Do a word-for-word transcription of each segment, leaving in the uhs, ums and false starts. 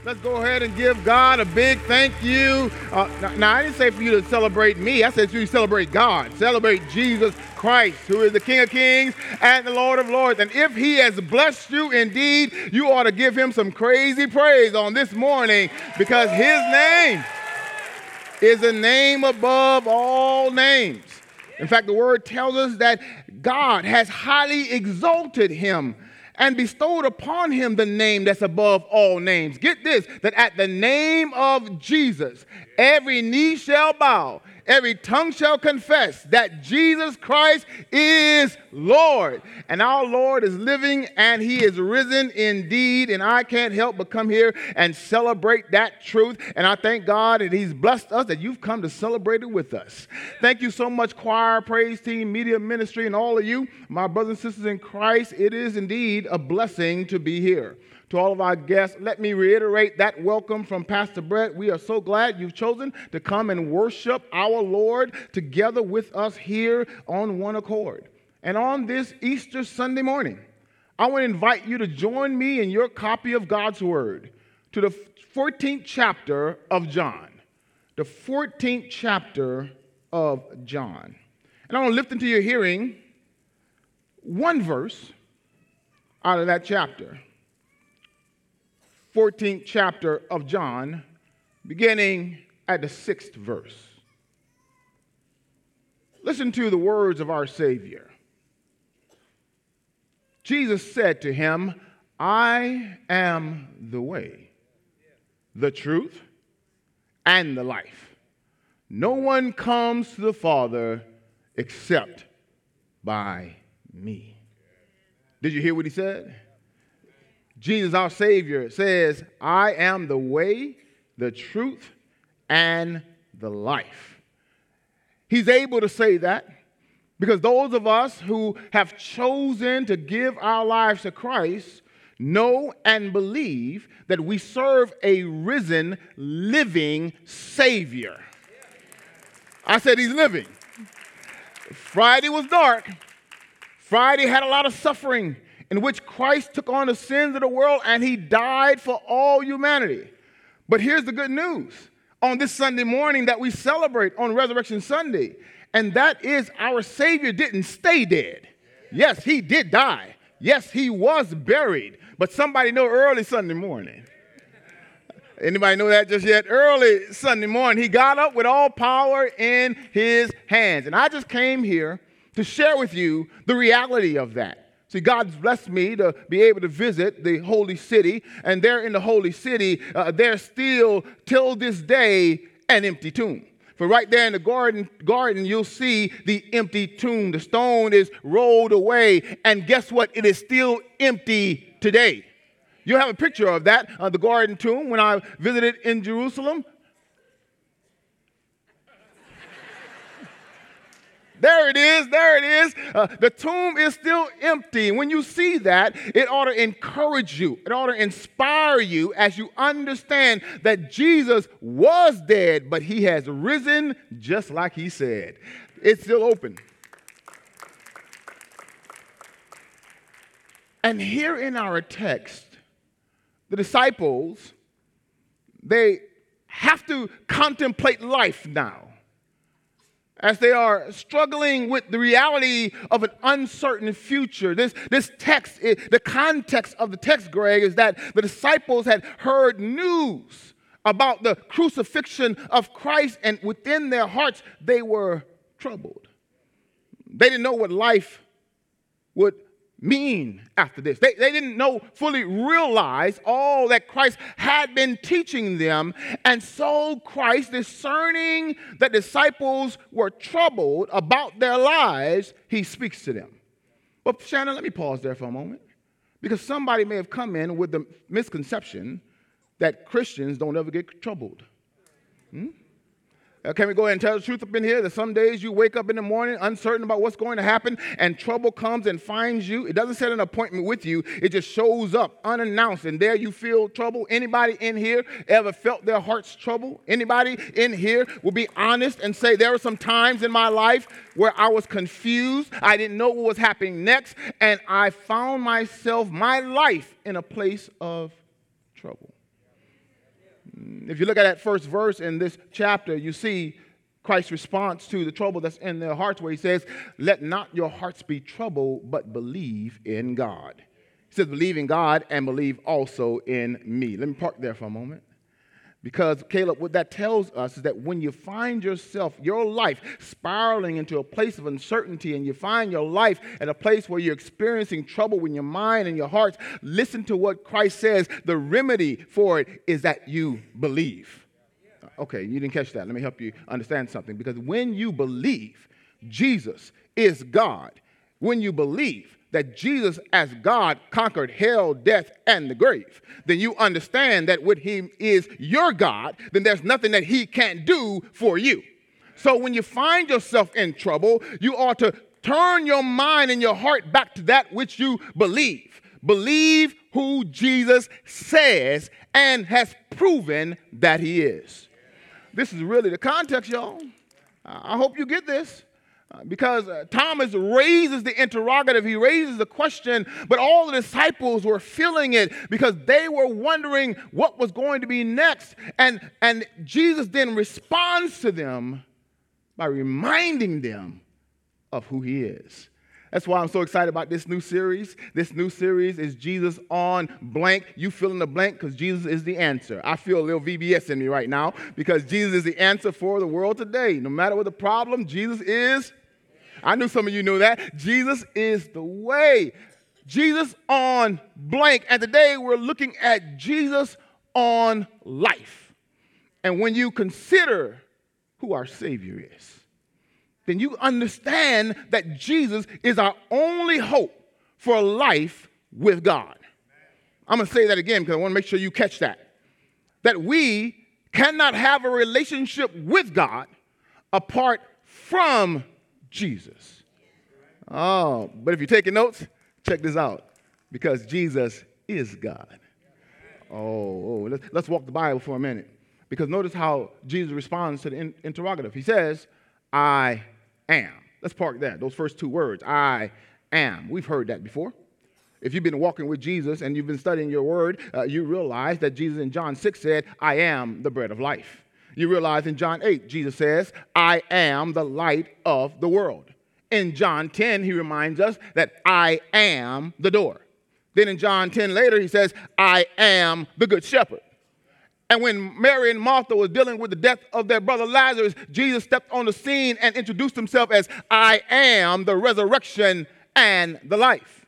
Let's go ahead and give God a big thank you. Uh, now, now, I didn't say for you to celebrate me. I said for you to celebrate God. Celebrate Jesus Christ, who is the King of Kings and the Lord of Lords. And if he has blessed you indeed, you ought to give him some crazy praise on this morning, because his name is a name above all names. In fact, the word tells us that God has highly exalted him and bestowed upon him the name that's above all names. Get this, that at the name of Jesus, every knee shall bow, every tongue shall confess that Jesus Christ is Lord. And our Lord is living and he is risen indeed. And I can't help but come here and celebrate that truth. And I thank God that he's blessed us, that you've come to celebrate it with us. Thank you so much, choir, praise team, media ministry, and all of you, my brothers and sisters in Christ. It is indeed a blessing to be here. To all of our guests, let me reiterate that welcome from Pastor Brett. We are so glad you've chosen to come and worship our Lord together with us here on one accord. And on this Easter Sunday morning, I want to invite you to join me in your copy of God's Word to the fourteenth chapter of John. The fourteenth chapter of John. And I want to lift into your hearing one verse out of that chapter. fourteenth chapter of John, beginning at the sixth verse. Listen to the words of our Savior. Jesus said to him, I am the way, the truth, and the life. No one comes to the Father except by me. Did you hear what he said? Jesus, our Savior, says, I am the way, the truth, and the life. He's able to say that because those of us who have chosen to give our lives to Christ know and believe that we serve a risen, living Savior. I said he's living. Friday was dark. Friday had a lot of suffering, in which Christ took on the sins of the world and he died for all humanity. But here's the good news on this Sunday morning that we celebrate on Resurrection Sunday, and that is our Savior didn't stay dead. Yes, he did die. Yes, he was buried. But somebody know early Sunday morning. Anybody know that just yet? Early Sunday morning, he got up with all power in his hands. And I just came here to share with you the reality of that. See, God's blessed me to be able to visit the holy city, and there in the holy city, uh, there's still, till this day, an empty tomb. For right there in the garden, garden, you'll see the empty tomb. The stone is rolled away, and guess what? It is still empty today. You have a picture of that, uh, the garden tomb, when I visited in Jerusalem. There it is, there it is. Uh, the tomb is still empty. When you see that, it ought to encourage you. It ought to inspire you as you understand that Jesus was dead, but he has risen just like he said. It's still open. And here in our text, the disciples, they have to contemplate life now, as they are struggling with the reality of an uncertain future. This, this text, the context of the text, Greg, is that the disciples had heard news about the crucifixion of Christ, and within their hearts, they were troubled. They didn't know what life would mean after this. They, they didn't know, fully realize all that Christ had been teaching them. And so Christ, discerning that disciples were troubled about their lives, he speaks to them. But Shannon, let me pause there for a moment, because somebody may have come in with the misconception that Christians don't ever get troubled. Hmm? Uh, can we go ahead and tell the truth up in here that some days you wake up in the morning uncertain about what's going to happen, and trouble comes and finds you? It doesn't set an appointment with you. It just shows up unannounced, and there you feel trouble. Anybody in here ever felt their heart's trouble? Anybody in here will be honest and say, there were some times in my life where I was confused. I didn't know what was happening next, and I found myself, my life, in a place of trouble. If you look at that first verse in this chapter, you see Christ's response to the trouble that's in their hearts, where he says, let not your hearts be troubled, but believe in God. He says, believe in God and believe also in me. Let me park there for a moment. Because, Caleb, what that tells us is that when you find yourself, your life, spiraling into a place of uncertainty, and you find your life at a place where you're experiencing trouble in your mind and your heart, listen to what Christ says. The remedy for it is that you believe. Okay, you didn't catch that. Let me help you understand something. Because when you believe Jesus is God, when you believe that Jesus as God conquered hell, death, and the grave, then you understand that when he is your God, then there's nothing that he can't do for you. So when you find yourself in trouble, you ought to turn your mind and your heart back to that which you believe. Believe who Jesus says and has proven that he is. This is really the context, y'all. I hope you get this. Uh, because uh, Thomas raises the interrogative, he raises the question, but all the disciples were feeling it because they were wondering what was going to be next. And, and Jesus then responds to them by reminding them of who he is. That's why I'm so excited about this new series. This new series is Jesus on blank. You fill in the blank because Jesus is the answer. I feel a little V B S in me right now because Jesus is the answer for the world today. No matter what the problem, Jesus is. I knew some of you knew that. Jesus is the way. Jesus on blank. And today we're looking at Jesus on life. And when you consider who our Savior is, then you understand that Jesus is our only hope for life with God. I'm going to say that again because I want to make sure you catch that. That we cannot have a relationship with God apart from Jesus. Oh, but if you're taking notes, check this out. Because Jesus is God. Oh, oh let's, let's walk the Bible for a minute. Because notice how Jesus responds to the in- interrogative. He says, I am. Let's park that. Those first two words, I am. We've heard that before. If you've been walking with Jesus and you've been studying your word, uh, you realize that Jesus in John six said, I am the bread of life. You realize in John eight, Jesus says, I am the light of the world. In John ten, he reminds us that I am the door. Then in John ten later, he says, I am the good shepherd. And when Mary and Martha were dealing with the death of their brother Lazarus, Jesus stepped on the scene and introduced himself as, I am the resurrection and the life.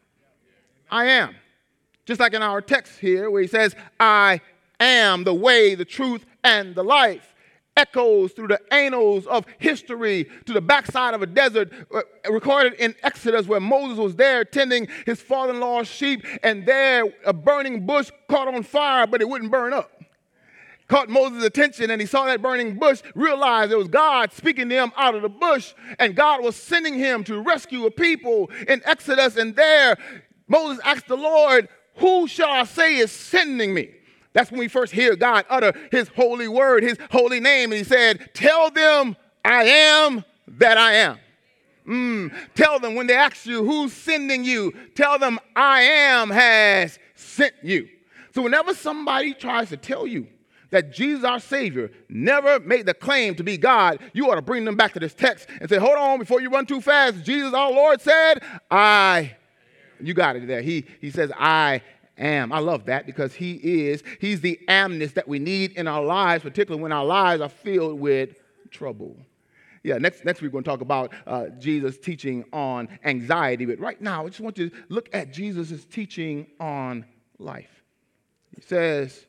I am. Just like in our text here where he says, I am the way, the truth, and the life. Echoes through the annals of history to the backside of a desert, uh, recorded in Exodus where Moses was there tending his father-in-law's sheep, and there a burning bush caught on fire, but it wouldn't burn up. Caught Moses' attention, and he saw that burning bush, realized it was God speaking to him out of the bush, and God was sending him to rescue a people in Exodus, and there Moses asked the Lord, who shall I say is sending me? That's when we first hear God utter his holy word, his holy name. And he said, tell them I am that I am. Mm. Tell them when they ask you who's sending you, tell them I am has sent you. So whenever somebody tries to tell you that Jesus, our Savior, never made the claim to be God, you ought to bring them back to this text and say, hold on, before you run too fast. Jesus, our Lord, said, I. You got it there. He, he says, I am. I love that because he is, he's the amness that we need in our lives, particularly when our lives are filled with trouble. Yeah, next, next week we're going to talk about uh, Jesus' teaching on anxiety. But right now, I just want you to look at Jesus' teaching on life. He says,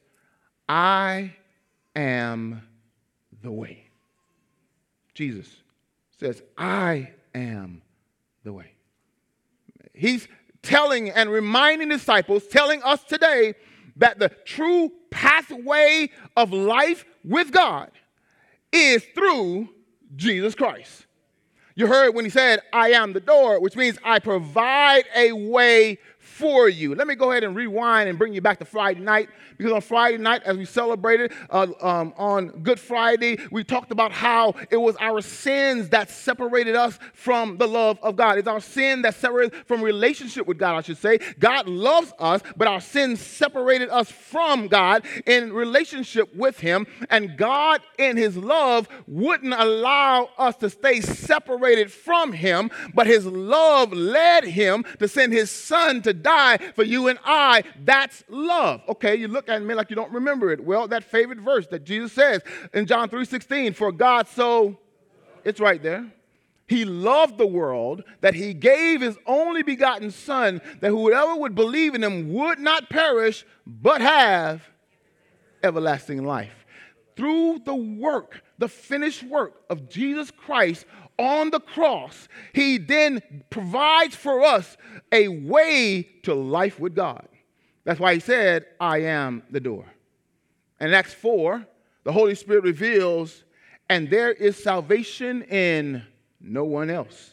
I am the way. Jesus says, I am the way. He's telling and reminding disciples, telling us today that the true pathway of life with God is through Jesus Christ. You heard when he said, I am the door, which means I provide a way for you. Let me go ahead and rewind and bring you back to Friday night, because on Friday night, as we celebrated uh, um, on Good Friday, we talked about how it was our sins that separated us from the love of God. It's our sin that separated from relationship with God, I should say. God loves us, but our sins separated us from God in relationship with him, and God in his love wouldn't allow us to stay separated from him, but his love led him to send his son to die for you and I. That's love. Okay, you look at me like you don't remember it. Well, that favorite verse that Jesus says in John three sixteen, for God so, it's right there. He loved the world that he gave his only begotten son, that whoever would believe in him would not perish, but have everlasting life. Through the work, the finished work of Jesus Christ on the cross, he then provides for us a way to life with God. That's why he said, I am the door. And in Acts four, the Holy Spirit reveals, and there is salvation in no one else.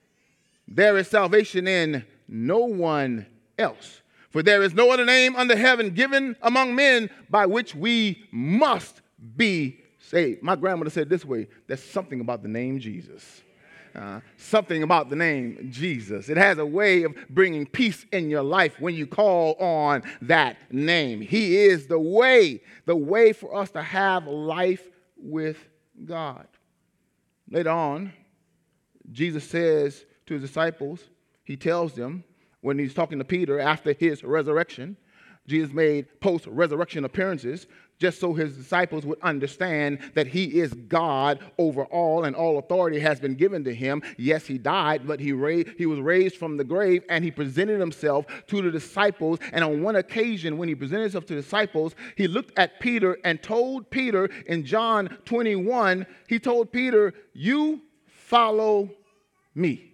There is salvation in no one else. For there is no other name under heaven given among men by which we must be saved. My grandmother said this way, there's something about the name Jesus. Uh, something about the name Jesus. It has a way of bringing peace in your life when you call on that name. He is the way, the way for us to have life with God. Later on, Jesus says to his disciples, he tells them when he's talking to Peter after his resurrection, Jesus made post-resurrection appearances just so his disciples would understand that he is God over all and all authority has been given to him. Yes, he died, but he, ra- he was raised from the grave, and he presented himself to the disciples. And on one occasion, when he presented himself to the disciples, he looked at Peter and told Peter in John twenty-one, he told Peter, you follow me.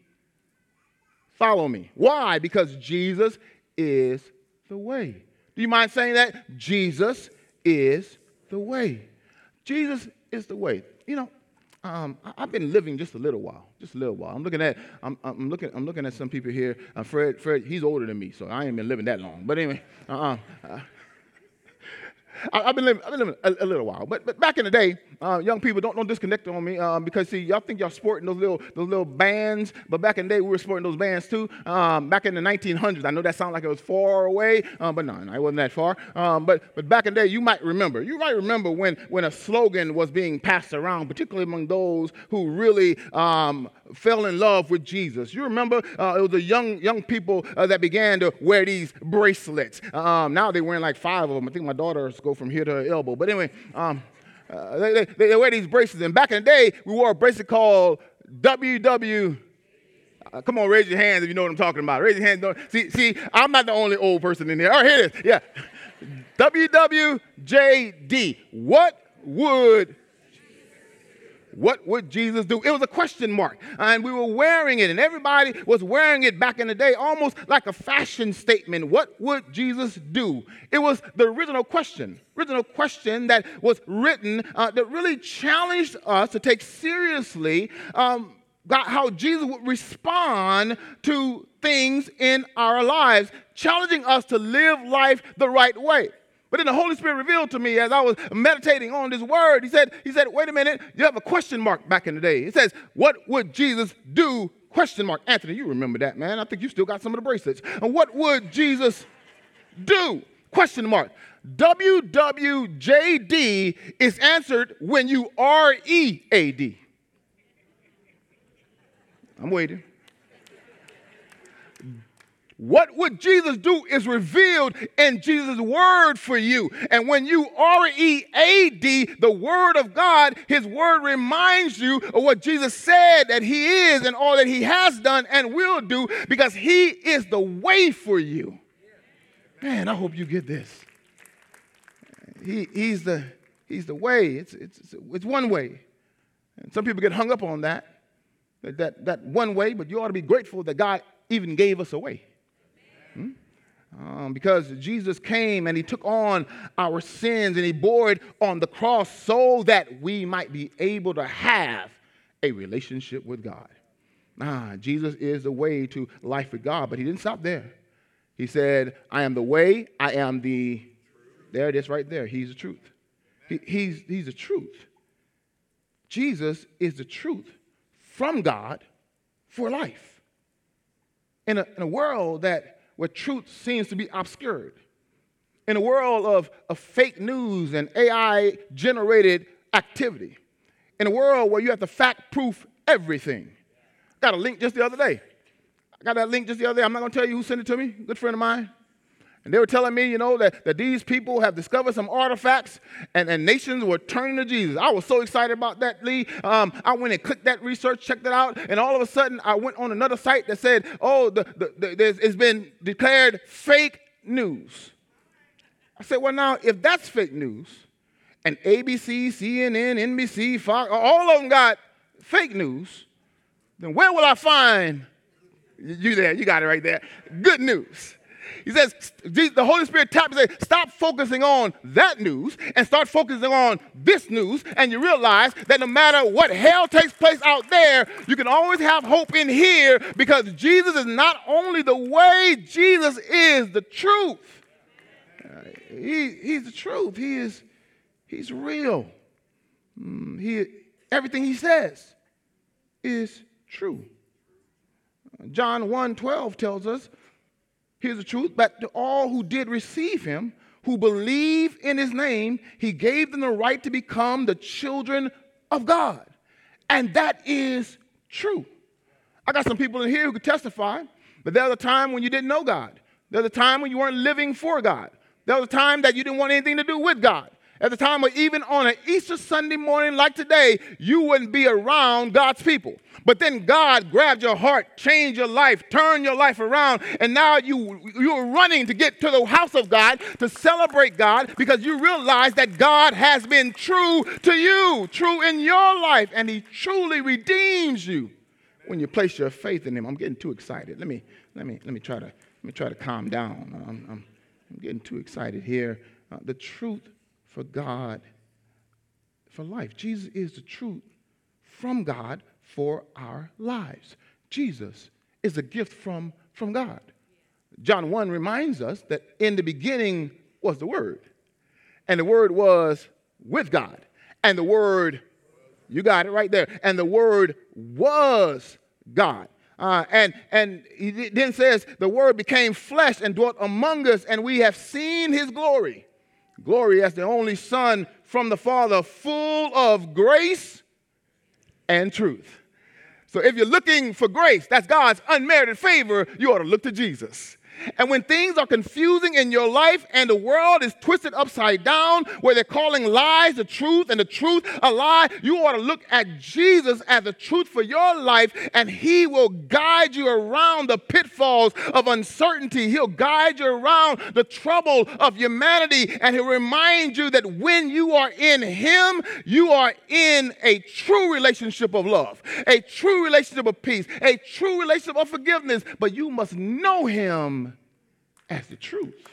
Follow me. Why? Because Jesus is the way. Do you mind saying that? Jesus is the way. Jesus is the way. You know, um, I've been living just a little while, just a little while. I'm looking at, I'm, I'm looking, I'm looking at some people here. Uh, Fred, Fred, he's older than me, so I ain't been living that long. But anyway, uh-uh. uh, I, I've been living, I've been living a, a little while. But but back in the day, uh, young people don't don't disconnect on me um, because see, y'all think y'all sporting those little those little bands, but back in the day we were sporting those bands too. Um, back in the nineteen hundreds, I know that sounds like it was far away, um, but no, no, it wasn't that far. Um, but but back in the day, you might remember. You might remember when when a slogan was being passed around, particularly among those who really um, fell in love with Jesus. You remember uh, it was the young young people uh, that began to wear these bracelets. Um, now they're wearing like five of them. I think my daughters go from here to her elbow. But anyway, um, uh, they, they, they wear these bracelets. And back in the day, we wore a bracelet called W W. Uh, come on, raise your hands if you know what I'm talking about. Raise your hands. See, see, I'm not the only old person in here. All right, here it is. Yeah. W W J D. What would What would Jesus do? It was a question mark, and we were wearing it, and everybody was wearing it back in the day, almost like a fashion statement. What would Jesus do? It was the original question, original question that was written uh, that really challenged us to take seriously um, God, how Jesus would respond to things in our lives, challenging us to live life the right way. But then the Holy Spirit revealed to me as I was meditating on this word, he said, he said, wait a minute, you have a question mark back in the day. It says, what would Jesus do? Question mark. Anthony, you remember that, man. I think you still got some of the bracelets. And what would Jesus do? Question mark. W W J D is answered when you R E A D. I'm waiting. What would Jesus do is revealed in Jesus' word for you. And when you R E A D, the word of God, his word reminds you of what Jesus said that he is and all that he has done and will do, because he is the way for you. Man, I hope you get this. He, he's, the, he's the way. It's, it's, it's one way. And some people get hung up on that, that, that, that one way, but you ought to be grateful that God even gave us a way. Hmm? Um, because Jesus came and he took on our sins and he bore it on the cross so that we might be able to have a relationship with God. Ah, Jesus is the way to life with God, but he didn't stop there. He said, I am the way, I am the, there it is right there. He's the truth. He, he's, he's the truth. Jesus is the truth from God for life. In a, in a world that where truth seems to be obscured, in a world of, of fake news and A I-generated activity, in a world where you have to fact-proof everything. Got a link just the other day. I got that link just the other day. I'm not going to tell you who sent it to me. Good friend of mine. And they were telling me, you know, that, that these people have discovered some artifacts and, and nations were turning to Jesus. I was so excited about that, Lee. Um, I went and clicked that research, checked it out, and all of a sudden I went on another site that said, oh, the, the, the, there's, it's been declared fake news. I said, well, now, if that's fake news, and A B C, C N N, N B C, Fox, all of them got fake news, then where will I find, you there, you got it right there, good news? He says, the Holy Spirit taps and says, stop focusing on that news and start focusing on this news, and you realize that no matter what hell takes place out there, you can always have hope in here because Jesus is not only the way, Jesus is the truth. Uh, he, he's the truth. He is he's real. Mm, he, everything he says is true. John one twelve tells us, here's the truth, but to all who did receive him, who believe in his name, he gave them the right to become the children of God. And that is true. I got some people in here who could testify that there was a time when you didn't know God. There was a time when you weren't living for God. There was a time that you didn't want anything to do with God. At the time where even on an Easter Sunday morning like today, you wouldn't be around God's people. But then God grabbed your heart, changed your life, turned your life around, and now you, you're running to get to the house of God to celebrate God because you realize that God has been true to you, true in your life, and he truly redeems you when you place your faith in him. I'm getting too excited. Let me, let me, let me try to, let me try to calm down. I'm, I'm, I'm getting too excited here. Uh, the truth for God, for life. Jesus is the truth from God for our lives. Jesus is a gift from, from God. John one reminds us that in the beginning was the Word, and the Word was with God, and the Word, you got it right there, and the Word was God. Uh, and, and he then says, the Word became flesh and dwelt among us, and we have seen his glory. Glory as the only Son from the Father, full of grace and truth. So if you're looking for grace, that's God's unmerited favor, you ought to look to Jesus. And when things are confusing in your life and the world is twisted upside down, where they're calling lies the truth and the truth a lie, you ought to look at Jesus as the truth for your life, and he will guide you around the pitfalls of uncertainty. He'll guide you around the trouble of humanity, and he'll remind you that when you are in him, you are in a true relationship of love, a true relationship of peace, a true relationship of forgiveness, but you must know him as the truth.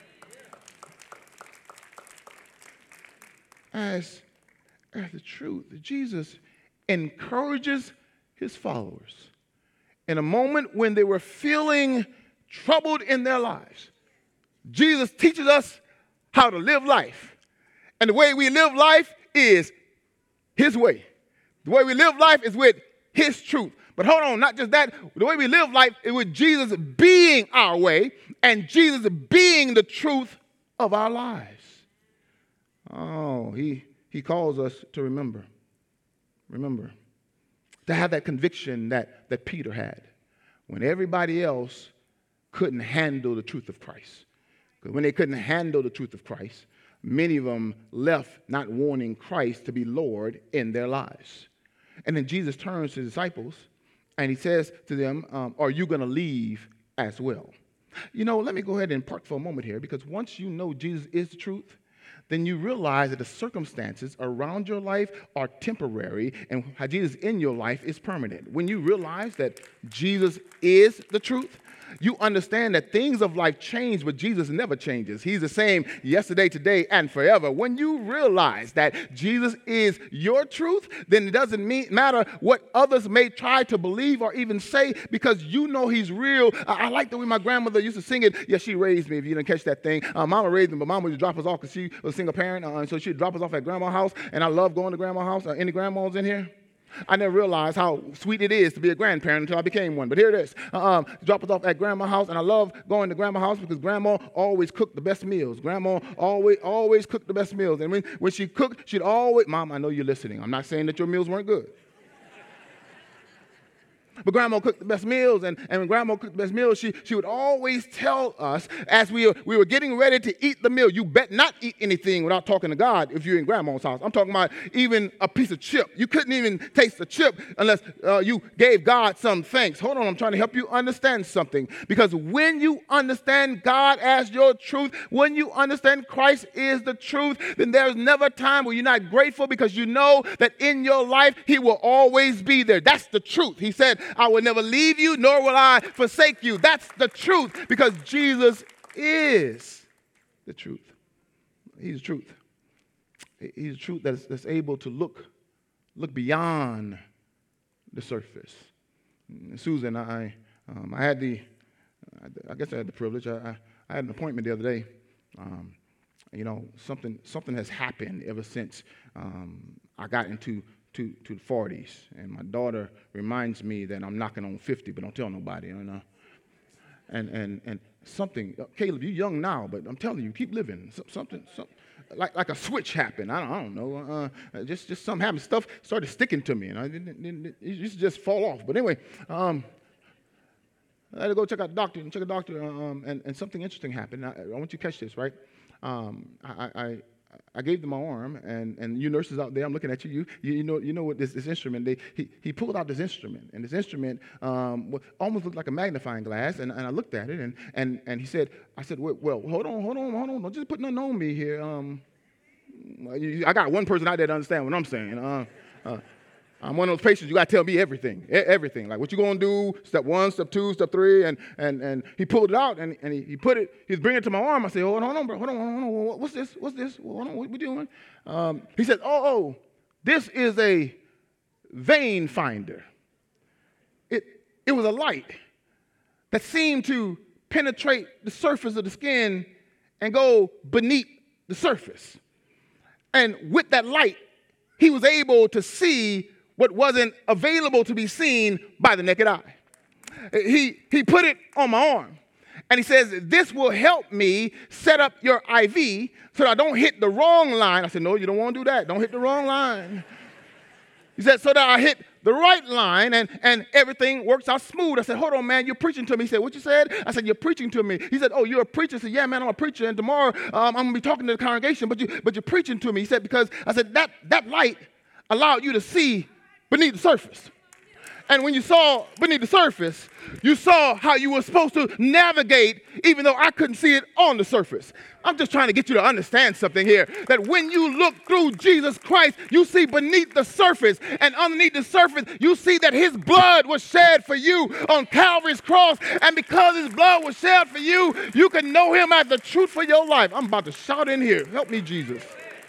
As, as the truth. Jesus encourages his followers in a moment when they were feeling troubled in their lives. Jesus teaches us how to live life. And the way we live life is his way. The way we live life is with his truth. But hold on, not just that. The way we live life is with Jesus being our way and Jesus being the truth of our lives. Oh, he, he calls us to remember. Remember. To have that conviction that, that Peter had when everybody else couldn't handle the truth of Christ. Because when they couldn't handle the truth of Christ, many of them left not wanting Christ to be Lord in their lives. And then Jesus turns to the disciples and he says to them, um, are you going to leave as well? You know, let me go ahead and park for a moment here, because once you know Jesus is the truth, then you realize that the circumstances around your life are temporary and how Jesus in your life is permanent. When you realize that Jesus is the truth, you understand that things of life change, but Jesus never changes. He's the same yesterday, today, and forever. When you realize that Jesus is your truth, then it doesn't mean, matter what others may try to believe or even say, because you know he's real. I, I like the way my grandmother used to sing it. Yeah, she raised me, if you didn't catch that thing. Uh, Mama raised me, but Mama would drop us off because she was a single parent, uh, and so she'd drop us off at grandma's house, and I love going to grandma's house. Uh, any grandmas in here? I never realized how sweet it is to be a grandparent until I became one. But here it is. Um, drop us off at grandma's house, and I love going to grandma's house because grandma always cooked the best meals. Grandma always always cooked the best meals. And when, when she cooked, she'd always, Mom, I know you're listening. I'm not saying that your meals weren't good. But grandma cooked the best meals, and, and when grandma cooked the best meals, she, she would always tell us as we were, we were getting ready to eat the meal, you bet not eat anything without talking to God if you're in grandma's house. I'm talking about even a piece of chip. You couldn't even taste the chip unless uh, you gave God some thanks. Hold on, I'm trying to help you understand something. Because when you understand God as your truth, when you understand Christ is the truth, then there's never a time where you're not grateful because you know that in your life, he will always be there. That's the truth. He said, I will never leave you, nor will I forsake you. That's the truth, because Jesus is the truth. He's the truth. He's the truth that's, that's able to look, look beyond the surface. Susan, I, um, I had the, I guess I had the privilege. I, I had an appointment the other day. Um, you know, something, something has happened ever since um, I got into To, to the forties, and my daughter reminds me that I'm knocking on fifty, but don't tell nobody, you know. And and and something, Caleb, you're young now, but I'm telling you, keep living. Something, something like like a switch happened. I don't, I don't know. Uh, just just something happened. Stuff started sticking to me, and I didn't, didn't it used to just fall off. But anyway, um, I had to go check out the doctor and check a doctor, um, and and something interesting happened. I, I want you to catch this, right? Um, I. I I gave them my arm, and, and you nurses out there, I'm looking at you. You, you know, you know what this, this instrument? They, he, he pulled out this instrument, and this instrument um, almost looked like a magnifying glass. And, and I looked at it, and and and he said, I said, well, well hold on, hold on, hold on, don't just put nothing on me here. Um, I got one person out there to understand what I'm saying. Uh, uh, I'm one of those patients, you got to tell me everything, everything. Like what you going to do, step one, step two, step three. And and and he pulled it out, and, and he, he put it, he's bringing it to my arm. I said, hold on, hold on, bro, hold on, hold on, what's this, what's this, hold on, what we doing? Um, he said, oh, oh, this is a vein finder. It, it was a light that seemed to penetrate the surface of the skin and go beneath the surface. And with that light, he was able to see what wasn't available to be seen by the naked eye. He, he put it on my arm, and he says, this will help me set up your I V so that I don't hit the wrong line. I said, no, you don't want to do that. Don't hit the wrong line. He said, so that I hit the right line, and, and everything works out smooth. I said, hold on, man, you're preaching to me. He said, what you said? I said, you're preaching to me. He said, oh, you're a preacher? I said, yeah, man, I'm a preacher, and tomorrow um, I'm going to be talking to the congregation, but, you, but you're preaching to me. He said, because I said, that, that light allowed you to see beneath the surface. And when you saw beneath the surface, you saw how you were supposed to navigate, even though I couldn't see it on the surface. I'm just trying to get you to understand something here, that when you look through Jesus Christ, you see beneath the surface, and underneath the surface, you see that his blood was shed for you on Calvary's cross, and because his blood was shed for you, you can know him as the truth for your life. I'm about to shout in here. Help me, Jesus.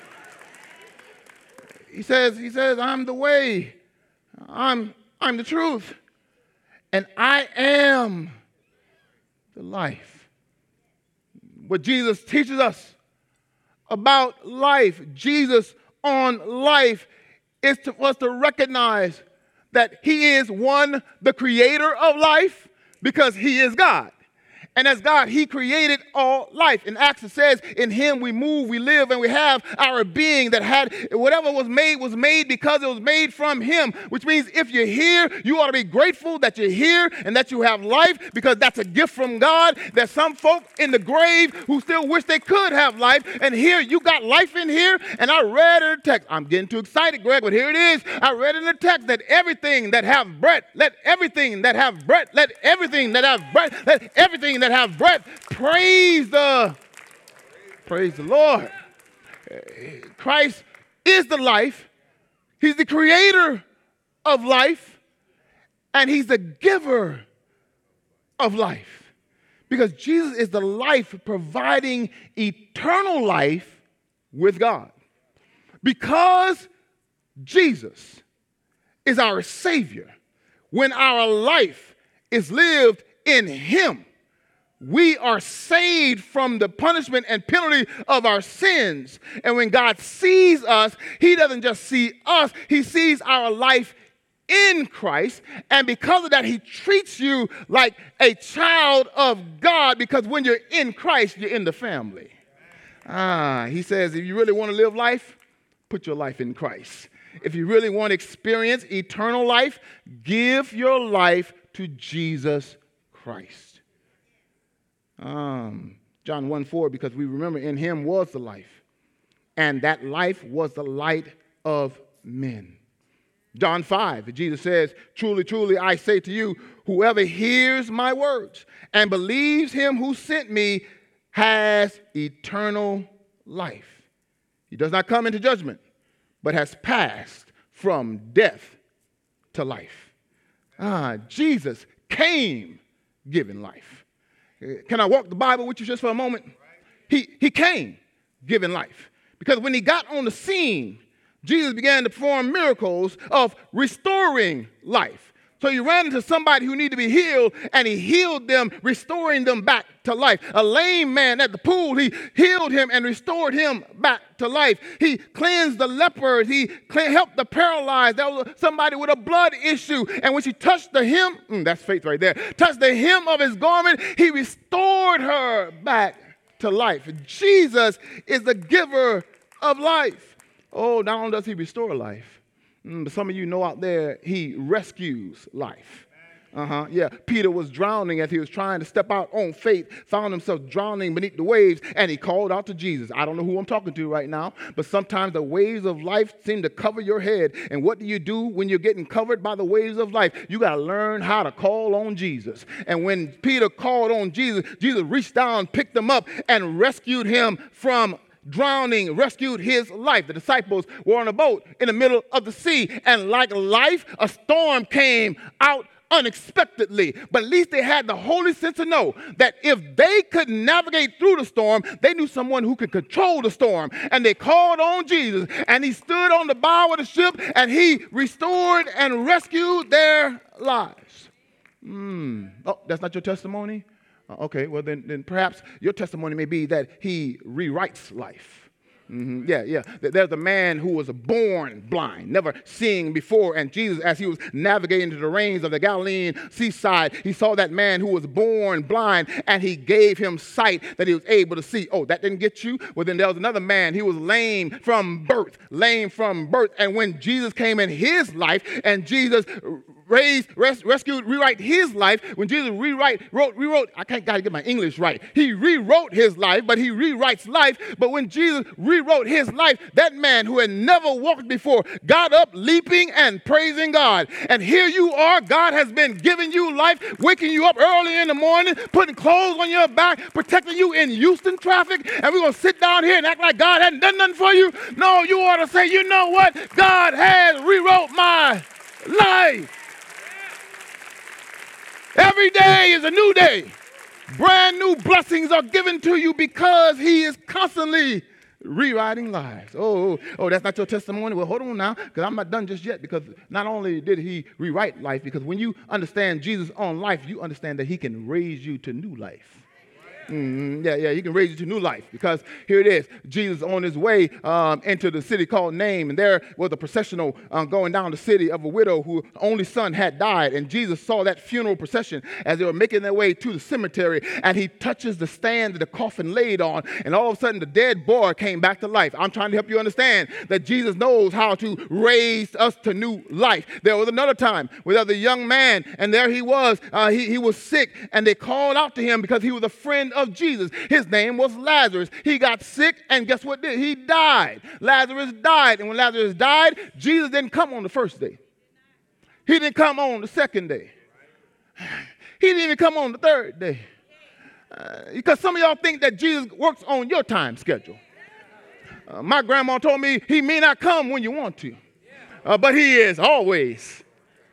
He says, he says, I'm the way, I'm, I'm the truth, and I am the life. What Jesus teaches us about life, Jesus on life, is to, for us to recognize that he is, one, the creator of life, because he is God. And as God, he created all life. In Acts it says, in him we move, we live, and we have our being, that had whatever was made was made because it was made from him, which means if you're here, you ought to be grateful that you're here and that you have life, because that's a gift from God. There's some folk in the grave who still wish they could have life, and here you got life in here. And I read in the text, I'm getting too excited, Greg, but here it is. I read in the text that everything that have breath, let everything that have breath, let everything that have breath, let everything that have breath, praise the, praise the Lord. Christ is the life. He's the creator of life, and he's the giver of life. Because Jesus is the life providing eternal life with God. Because Jesus is our Savior, when our life is lived in him, we are saved from the punishment and penalty of our sins. And when God sees us, he doesn't just see us, he sees our life in Christ. And because of that, he treats you like a child of God, because when you're in Christ, you're in the family. Ah, he says, if you really want to live life, put your life in Christ. If you really want to experience eternal life, give your life to Jesus Christ. Um, John one four, because we remember in him was the life, and that life was the light of men. John five, Jesus says, truly, truly, I say to you, whoever hears my words and believes him who sent me has eternal life. He does not come into judgment, but has passed from death to life. Ah, Jesus came giving life. Can I walk the Bible with you just for a moment? He, he came giving life. Because when he got on the scene, Jesus began to perform miracles of restoring life. So he ran into somebody who needed to be healed, and he healed them, restoring them back to life. A lame man at the pool, he healed him and restored him back to life. He cleansed the lepers. He helped the paralyzed. There was somebody with a blood issue, and when she touched the hem, mm, that's faith right there, touched the hem of his garment, he restored her back to life. Jesus is the giver of life. Oh, not only does he restore life, but some of you know out there, he rescues life. Uh-huh. Yeah, Peter was drowning as he was trying to step out on faith, found himself drowning beneath the waves, and he called out to Jesus. I don't know who I'm talking to right now, but sometimes the waves of life seem to cover your head. And what do you do when you're getting covered by the waves of life? You got to learn how to call on Jesus. And when Peter called on Jesus, Jesus reached down, picked him up, and rescued him from drowning, rescued his life. The disciples were on a boat in the middle of the sea, and like life, a storm came out unexpectedly. But at least they had the holy sense to know that if they could navigate through the storm, they knew someone who could control the storm. And they called on Jesus, and he stood on the bow of the ship, and he restored and rescued their lives. Mm. Oh, that's not your testimony? Okay, well, then, then perhaps your testimony may be that he rewrites life. Mm-hmm. Yeah, yeah. There's a man who was born blind, never seeing before. And Jesus, as he was navigating the terrains of the Galilean seaside, he saw that man who was born blind, and he gave him sight that he was able to see. Oh, that didn't get you? Well, then there was another man. He was lame from birth, lame from birth. And when Jesus came in his life, and Jesus raised, res- rescued, rewrite his life, when Jesus rewrite, wrote, rewrote, I can't gotta get my English right. He rewrote his life, but he rewrites life. But when Jesus rewrote his life, that man who had never walked before got up leaping and praising God. And here you are, God has been giving you life, waking you up early in the morning, putting clothes on your back, protecting you in Houston traffic, and we're gonna sit down here and act like God hadn't done nothing for you? No, you ought to say, you know what? God has rewrote my life. Every day is a new day. Brand new blessings are given to you because he is constantly rewriting lives. Oh, oh, that's not your testimony? Well, hold on now, because I'm not done just yet, because not only did he rewrite life, because when you understand Jesus on life, you understand that he can raise you to new life. Mm-hmm. Yeah, yeah, he can raise you to new life, because here it is. Jesus on his way um, into the city called Nain, and there was a processional um, going down the city of a widow whose only son had died. And Jesus saw that funeral procession as they were making their way to the cemetery, and he touches the stand that the coffin laid on, and all of a sudden the dead boy came back to life. I'm trying to help you understand that Jesus knows how to raise us to new life. There was another time where there was a young man, and there he was. Uh, he, he was sick, and they called out to him because he was a friend of Jesus. His name was Lazarus. He got sick, and guess what did? He died. Lazarus died, and when Lazarus died, Jesus didn't come on the first day. He didn't come on the second day. He didn't even come on the third day. Uh, because some of y'all think that Jesus works on your time schedule. Uh, my grandma told me he may not come when you want to, uh, but he is always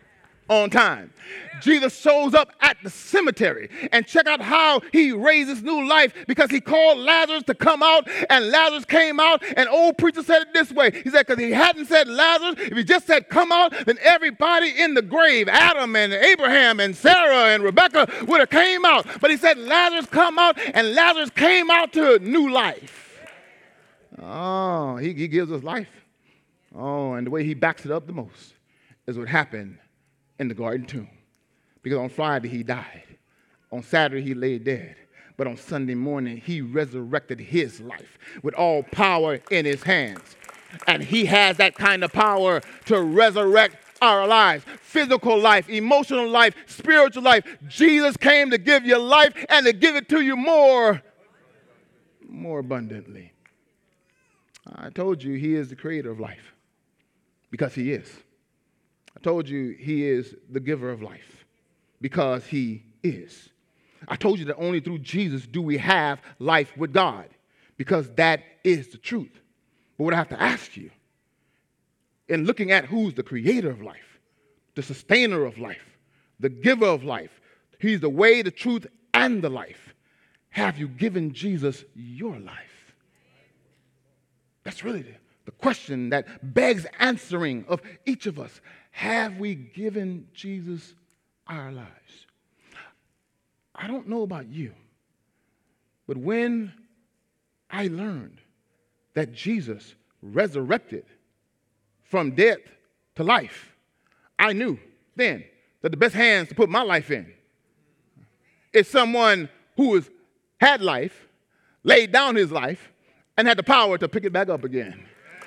on time. Jesus shows up at the cemetery, and check out how he raises new life, because he called Lazarus to come out, and Lazarus came out. And old preacher said it this way. He said, because he hadn't said Lazarus, if he just said come out, then everybody in the grave, Adam and Abraham and Sarah and Rebecca, would have came out. But he said Lazarus come out, and Lazarus came out to new life. Oh, he, he gives us life. Oh, and the way he backs it up the most is what happened in the garden tomb. Because on Friday he died. On Saturday he lay dead. But on Sunday morning he resurrected his life with all power in his hands. And he has that kind of power to resurrect our lives. Physical life, emotional life, spiritual life. Jesus came to give you life and to give it to you more, more abundantly. I told you he is the creator of life, because he is. I told you he is the giver of life, because he is. I told you that only through Jesus do we have life with God, because that is the truth. But what I have to ask you, in looking at who's the creator of life, the sustainer of life, the giver of life, he's the way, the truth, and the life, have you given Jesus your life? That's really the, the question that begs answering of each of us. Have we given Jesus our lives? I don't know about you, but when I learned that Jesus resurrected from death to life, I knew then that the best hands to put my life in is someone who has had life, laid down his life, and had the power to pick it back up again.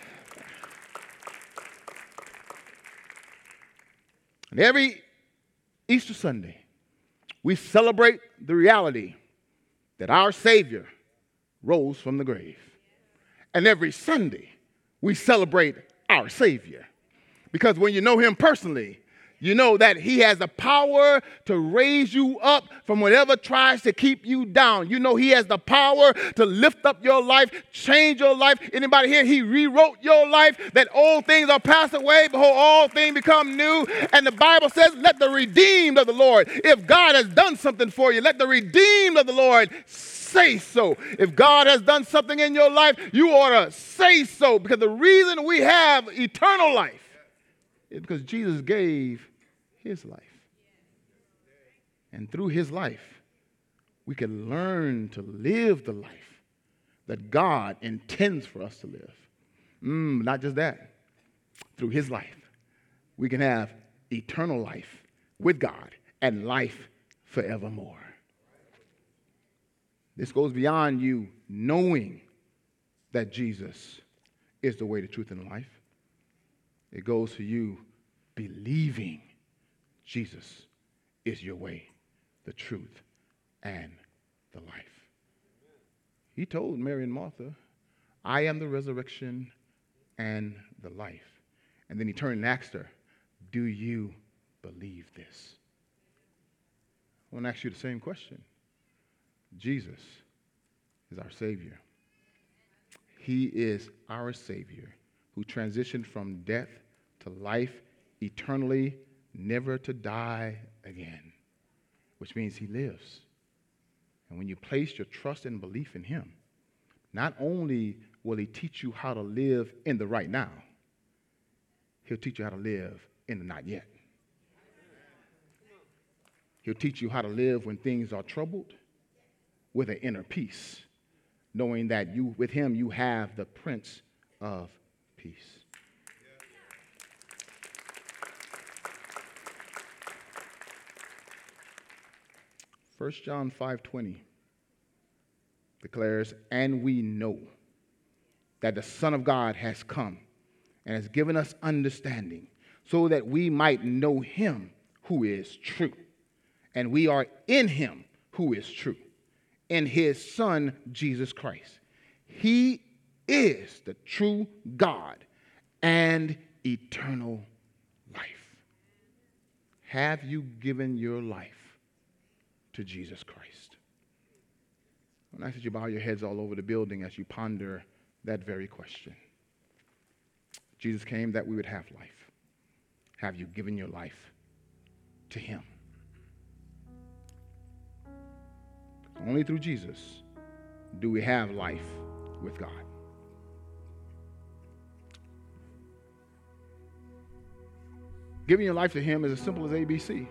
And every Easter Sunday, we celebrate the reality that our Savior rose from the grave. And every Sunday, we celebrate our Savior. Because when you know him personally, you know that he has the power to raise you up from whatever tries to keep you down. You know he has the power to lift up your life, change your life. Anybody here, he rewrote your life, that old things are passed away, behold, all things become new. And the Bible says, let the redeemed of the Lord, if God has done something for you, let the redeemed of the Lord say so. If God has done something in your life, you ought to say so, because the reason we have eternal life is because Jesus gave his life. And through his life, we can learn to live the life that God intends for us to live. Mm, not just that. Through his life, we can have eternal life with God and life forevermore. This goes beyond you knowing that Jesus is the way, the truth, and the life. It goes to you believing Jesus is your way, the truth, and the life. He told Mary and Martha, I am the resurrection and the life. And then he turned and asked her, do you believe this? I want to ask you the same question. Jesus is our Savior. He is our Savior who transitioned from death to life eternally, never to die again, which means he lives. And when you place your trust and belief in him, not only will he teach you how to live in the right now, he'll teach you how to live in the not yet. He'll teach you how to live when things are troubled with an inner peace, knowing that you, with him, you have the Prince of Peace. First John five twenty declares, and we know that the Son of God has come and has given us understanding so that we might know him who is true. And we are in him who is true, in his Son, Jesus Christ. He is the true God and eternal life. Have you given your life to Jesus Christ? I ask that you bow your heads all over the building as you ponder that very question. Jesus came that we would have life. Have you given your life to him. Only through Jesus do we have life with God. Giving your life to him is as simple as A B C.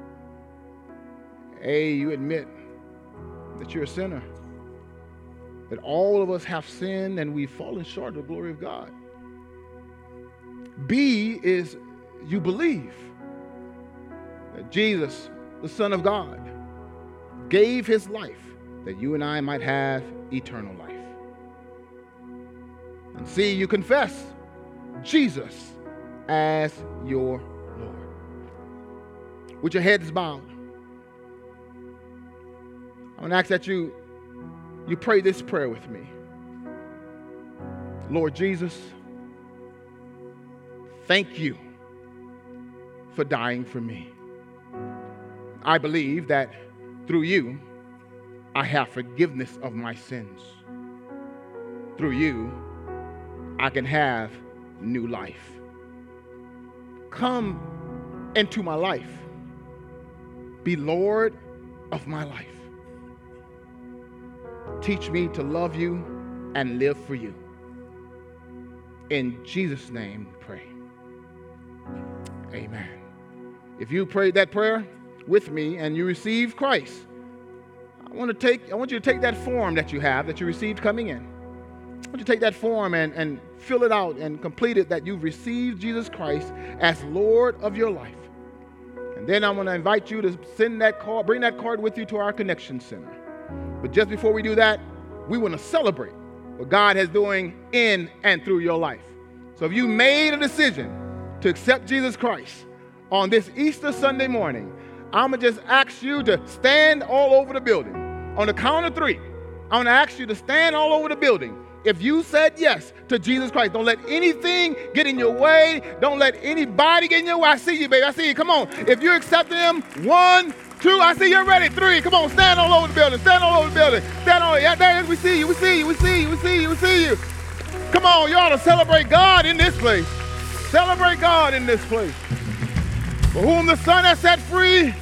A, you admit that you're a sinner, that all of us have sinned and we've fallen short of the glory of God. B is you believe that Jesus, the Son of God, gave his life that you and I might have eternal life. And C, you confess Jesus as your Lord. With your heads bowed, I'm going to ask that you, you pray this prayer with me. Lord Jesus, thank you for dying for me. I believe that through you, I have forgiveness of my sins. Through you, I can have new life. Come into my life. Be Lord of my life. Teach me to love you and live for you. In Jesus' name we pray. Amen. If you prayed that prayer with me and you received Christ, I want to take, I want you to take that form that you have, that you received coming in. I want you to take that form and, and fill it out and complete it that you've received Jesus Christ as Lord of your life. And then I'm going to invite you to send that card, bring that card with you to our Connection Center. But just before we do that, we want to celebrate what God is doing in and through your life. So if you made a decision to accept Jesus Christ on this Easter Sunday morning, I'm going to just ask you to stand all over the building. On the count of three, I'm going to ask you to stand all over the building. If you said yes to Jesus Christ, don't let anything get in your way. Don't let anybody get in your way. I see you, baby. I see you. Come on. If you accept him, one, two, I see you're ready. Three, come on. Stand all over the building. Stand all over the building. Stand all over. Yeah, there it is. We see you. We see you. We see you. We see you. We see you. Come on. You ought to celebrate God in this place. Celebrate God in this place. For whom the Son has set free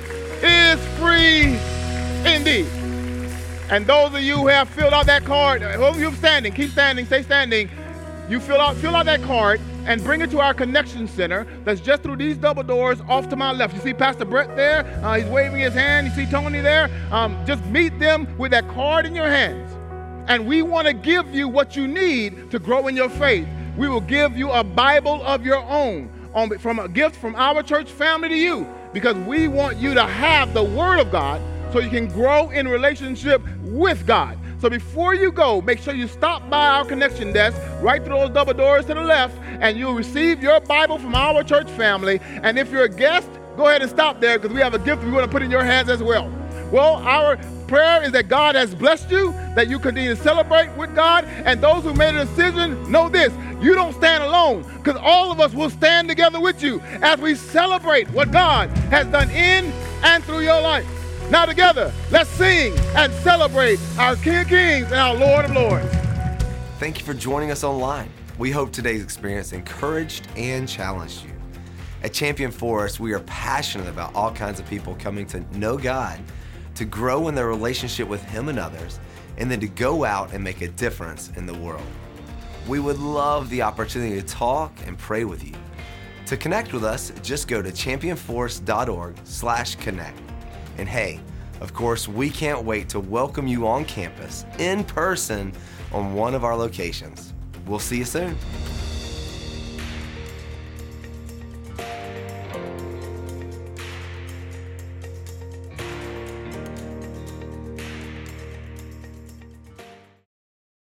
is free indeed. And those of you who have filled out that card, those of you standing, keep standing, stay standing. You fill out, fill out that card and bring it to our Connection Center that's just through these double doors off to my left. You see Pastor Brett there? Uh, he's waving his hand. You see Tony there? Um, just meet them with that card in your hands. And we want to give you what you need to grow in your faith. We will give you a Bible of your own on, from a gift from our church family to you, because we want you to have the Word of God so you can grow in relationship with God. So before you go, make sure you stop by our connection desk right through those double doors to the left, and you'll receive your Bible from our church family. And if you're a guest, go ahead and stop there, because we have a gift we want to put in your hands as well. Well, our prayer is that God has blessed you, that you continue to celebrate with God. And those who made a decision, know this: you don't stand alone, because all of us will stand together with you as we celebrate what God has done in and through your life. Now together, let's sing and celebrate our King of Kings and our Lord of Lords. Thank you for joining us online. We hope today's experience encouraged and challenged you. At Champion Forest, we are passionate about all kinds of people coming to know God, to grow in their relationship with Him and others, and then to go out and make a difference in the world. We would love the opportunity to talk and pray with you. To connect with us, just go to championforest.org slash connect. And hey, of course, we can't wait to welcome you on campus in person on one of our locations. We'll see you soon.